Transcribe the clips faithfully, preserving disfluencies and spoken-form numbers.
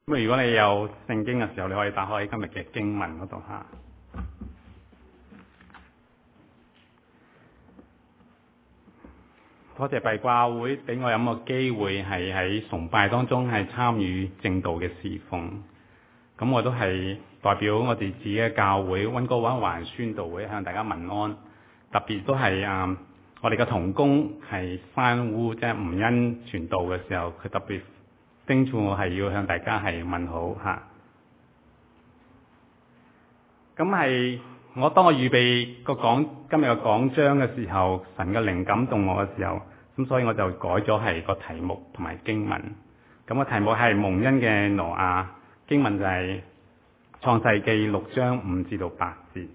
咁如果你有聖經嘅時候，你可以打開今日嘅經文嗰度吓。多謝閉教會俾我有個機會係喺崇拜當中係參與正道嘅侍奉。咁我都係代表我哋自己嘅教會溫哥華華人宣道會向大家問安。特別都係啊、嗯，我哋嘅同工係山烏即係吳恩傳道嘅時候，佢特別叮囑我係要向大家係問好吓。咁係我當我預備個講今日嘅講章嘅時候，神嘅靈感動我嘅時候，咁所以我就改咗係個題目同埋經文。咁個題目係蒙恩嘅挪亞，經文就係創世記六章五至到八節。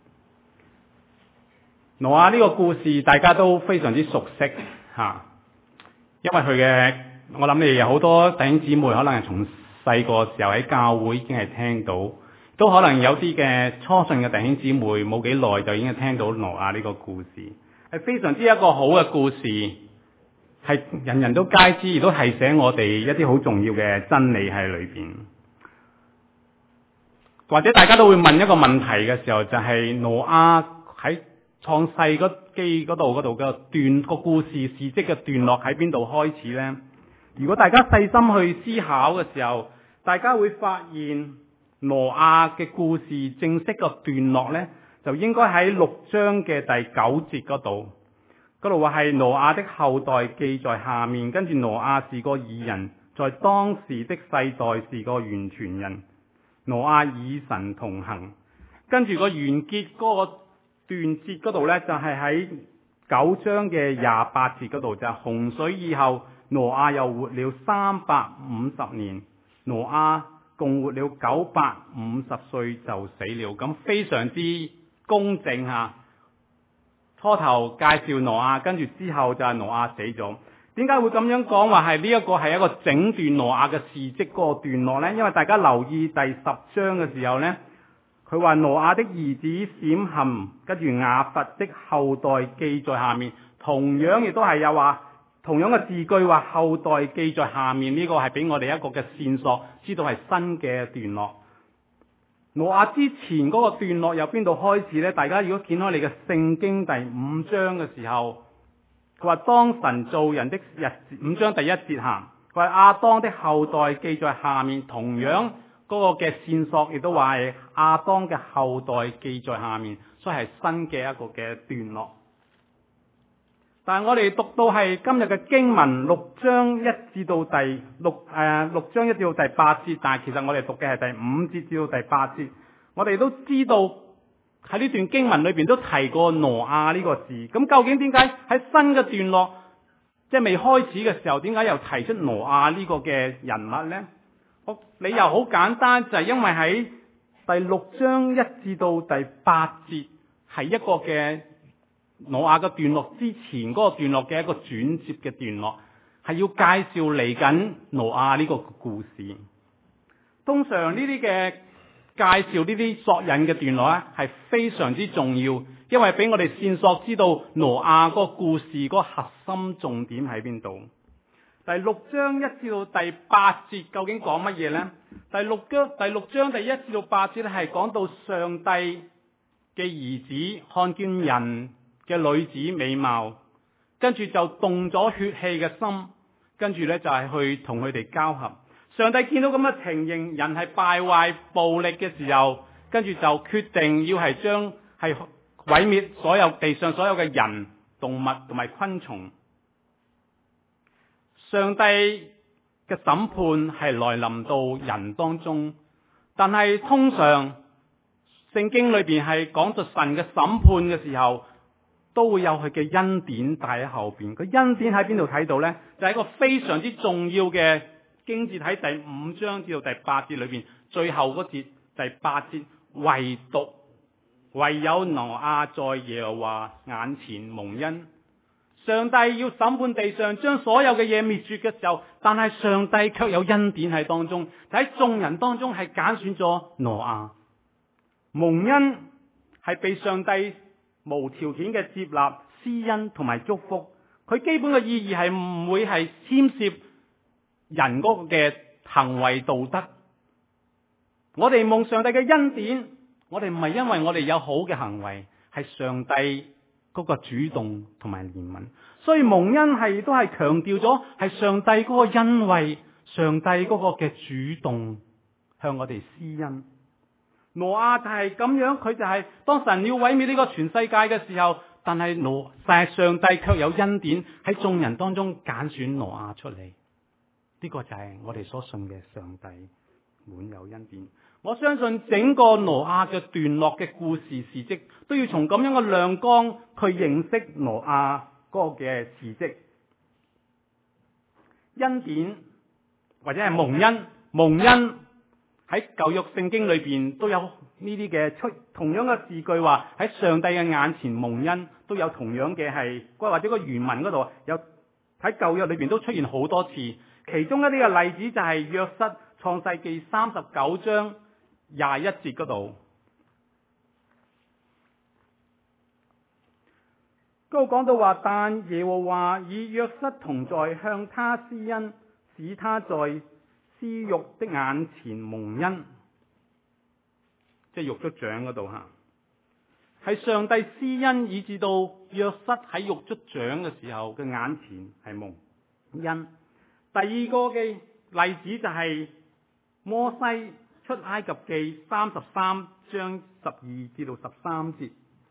挪亞呢個故事大家都非常之熟悉吓，因為佢嘅。我諗你哋有好多弟兄姊妹可能係從細個時候喺教會已經係聽到，都可能有啲嘅初信嘅弟兄姊妹冇幾耐就已經係聽到挪亞呢個故事，係非常之一個好嘅故事，係人人都皆知，亦都提醒我哋一啲好重要嘅真理喺裏邊。或者大家都會問一個問題嘅時候，就係挪亞喺創世記嗰度嗰度嘅段個故事事蹟嘅段落喺邊度開始呢？如果大家細心去思考嘅時候，大家會發現挪亞嘅故事正式個段落呢，就應該喺六章嘅第九節嗰度。嗰度話係挪亞的後代記在下面，跟住挪亞是個義人，在當時的世代是個完全人。挪亞與神同行，跟住個完結嗰個段節嗰度呢，就係喺九章嘅廿八節嗰度，就係洪水以後。挪亞又活了三百五十年，挪亞共活了九百五十歲就死了。咁非常之公正吓。初頭介紹挪亞，跟住之後就係挪亞死咗。點解會咁樣講話係呢一個係一個整段挪亞嘅事蹟嗰個段落呢？因為大家留意第十章嘅時候呢，佢話挪亞的兒子閃含，跟住雅弗的後代記在下面，同樣亦都係有話。同樣嘅字句話後代記在下面，呢個係俾我哋一個嘅線索，知道係新嘅段落。挪亞之前嗰個段落由邊度開始呢？大家如果掀開你嘅聖經第五章嘅時候，佢話當神造人的日子，五章第一節行，佢話亞當的後代記在下面，同樣嗰個嘅線索亦都話係亞當嘅後代記在下面，所以係新嘅一個嘅段落。但係我哋讀到係今日嘅經文六章一至到第六誒、呃、六章一至到第八節，但係其實我哋讀嘅係第五節至到第八節。我哋都知道喺呢段經文裏邊都提過挪亞呢個字。咁究竟點解喺新嘅段落，即係未開始嘅時候，點解又提出挪亞呢個嘅人物呢？好，理由好簡單，就係因為喺第六章一至到第八節係一個嘅。挪亞嘅段落之前嗰個段落嘅一個轉接嘅段落，係要介紹嚟緊挪亞呢個故事。通常呢啲嘅介紹呢啲索引嘅段落咧，係非常之重要，因為俾我哋線索知道挪亞嗰個故事嗰個核心重點喺邊度。第六章一至到第八節究竟講乜嘢呢？第六章第六章第一至到八節咧，係講到上帝嘅兒子看見人嘅女子美貌，跟住就動咗血氣嘅心，跟住呢就係去同佢哋交合。上帝見到咁嘅情形，人係敗壞暴力嘅時候，跟住就決定要係將係毀滅所有地上所有嘅人、動物同埋昆蟲。上帝嘅審判係來臨到人當中，但係通常聖經裏邊係講到神嘅審判嘅時候，都會有佢嘅恩典帶喺後邊。佢恩典喺邊度睇到呢？就係一個非常之重要嘅經節，喺第五章至到第八節裏邊，最後嗰節第八節，唯獨唯有挪亞在耶和華眼前蒙恩。上帝要審判地上，將所有嘅嘢滅絕嘅時候，但係上帝卻有恩典喺當中，喺眾人當中係揀選咗挪亞。蒙恩係被上帝無條件嘅接納、施恩同埋祝福。佢基本嘅意義係唔會係牽涉人嗰個嘅行為道德我哋蒙上帝嘅恩典，我哋唔係因為我哋有好嘅行為，係上帝嗰個主動同埋憐憫。所以蒙恩係都係強調咗係上帝嗰個恩惠，上帝嗰個嘅主動向我哋施恩。挪亞就係咁樣，佢就係當神要毀滅呢個全世界嘅時候，但係挪但係上帝卻有恩典喺眾人當中揀選挪亞出嚟。呢個就係我哋所信嘅上帝滿有恩典。我相信整個挪亞嘅段落嘅故事事蹟，都要從咁樣嘅亮光去認識挪亞嗰個嘅事蹟。恩典或者係蒙恩，蒙恩喺舊約聖經裏邊都有呢啲嘅出同樣嘅字句，話喺上帝嘅眼前蒙恩都有同樣嘅係，或者個原文嗰度有喺舊約裏邊都出現好多次。其中一啲嘅例子就係約瑟創世記三十九章廿一節嗰度，嗰度講到話，但耶和華與約瑟同在，向他施恩，使他在屍肉的眼前蒙恩，即係肉卒長嗰度吓，係上帝施恩，以至到約瑟喺肉卒長嘅時候嘅眼前係蒙恩。第二個嘅例子就係摩西出埃及記三十三章十二至到十三節，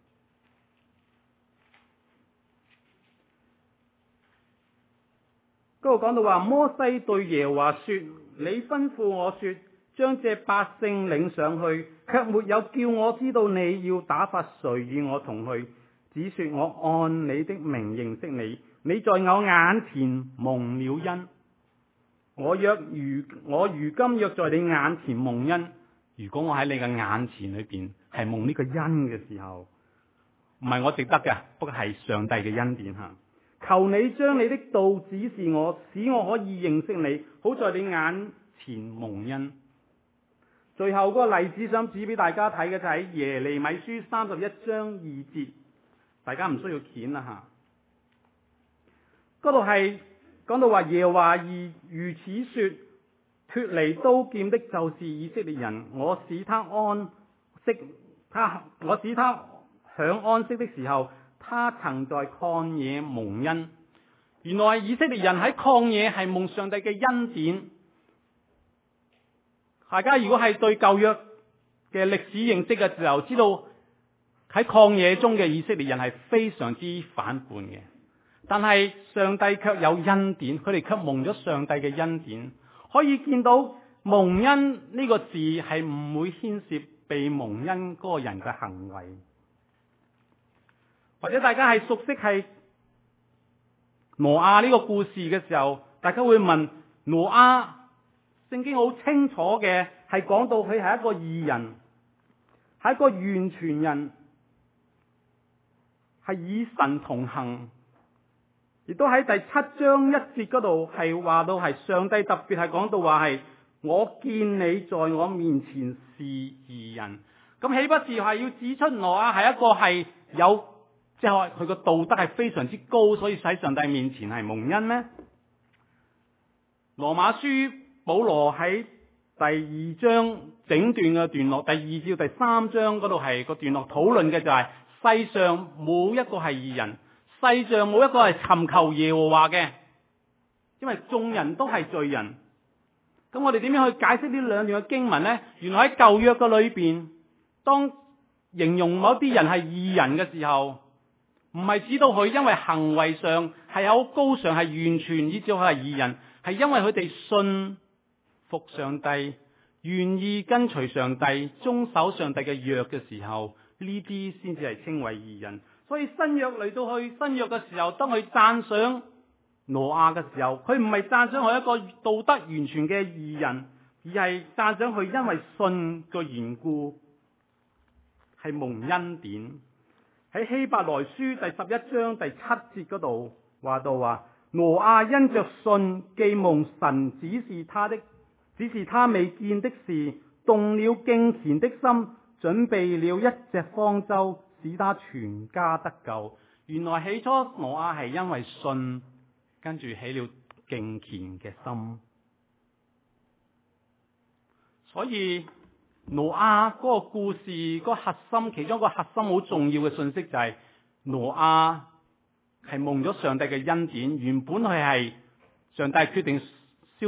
嗰度講到話，摩西對耶和華說：你吩咐我說，將這百姓領上去，卻沒有叫我知道你要打發誰與我同去，只說我按你的名認識你，你在我眼前蒙了恩。我若如我如今若在你眼前蒙恩，如果我喺你嘅眼前裏邊係蒙呢個恩嘅時候，唔係我值得嘅，不過係上帝嘅恩典吓。求你將你的道指示我，使我可以認識你，好在你眼前蒙恩。最後嗰個例子想指俾大家睇嘅就係耶利米書三十一章二節，大家唔需要鉗啦吓。嗰度係講到話，耶和華如此說：脫離刀劍的就是以色列人，我使他安息，他我使他享安息的時候，他曾在曠野蒙恩。原來以色列人喺曠野係蒙上帝嘅恩典。大家如果係對舊約嘅歷史認識嘅時候，知道喺曠野中嘅以色列人係非常之反叛嘅。但係上帝卻有恩典，佢哋卻蒙咗上帝嘅恩典。可以見到蒙恩呢個字係唔會牽涉被蒙恩嗰個人嘅行為。或者大家係熟悉係挪亞呢個故事嘅時候，大家會問，挪亞聖經好清楚嘅係講到佢係一個義人，係一個完全人，係與神同行。亦都喺第七章一節嗰度係話到係上帝特別係講到話係我見你在我面前是義人。咁豈不是係要指出挪亞係一個係有即係佢個道德係非常之高，所以喺上帝面前係蒙恩咩？羅馬書保羅喺第二章整段嘅段落，第二至第三章嗰度係個段落討論嘅就係、是、世上冇一個係義人。世上冇一個係尋求耶和華嘅，因為眾人都係罪人。咁我哋點樣去解釋呢兩段嘅經文呢？原來喺舊約嘅裏邊，當形容某啲人係義人嘅時候，唔係指到佢因為行為上係好高尚，係完全以至佢係義人，係因為佢哋信服上帝，願意跟隨上帝，遵守上帝嘅約嘅時候，呢啲先至係稱為義人。所以新約嚟到去新約嘅時候，當佢讚賞挪亞嘅時候，佢唔係讚賞佢一個道德完全嘅義人，而係讚賞佢因為信嘅緣故係蒙恩典。喺希伯來書第十一章第七節嗰度話到話，挪亞因着信，既蒙神指示他的，只是他未見的事，動了敬虔的心，準備了一隻方舟，使他全家得救。原來起初挪亞係因為信，跟住起了敬虔嘅心。所以挪亞嗰個故事嗰個核心，其中一個核心好重要嘅信息就係挪亞係蒙咗上帝嘅恩典，原本佢係上帝決定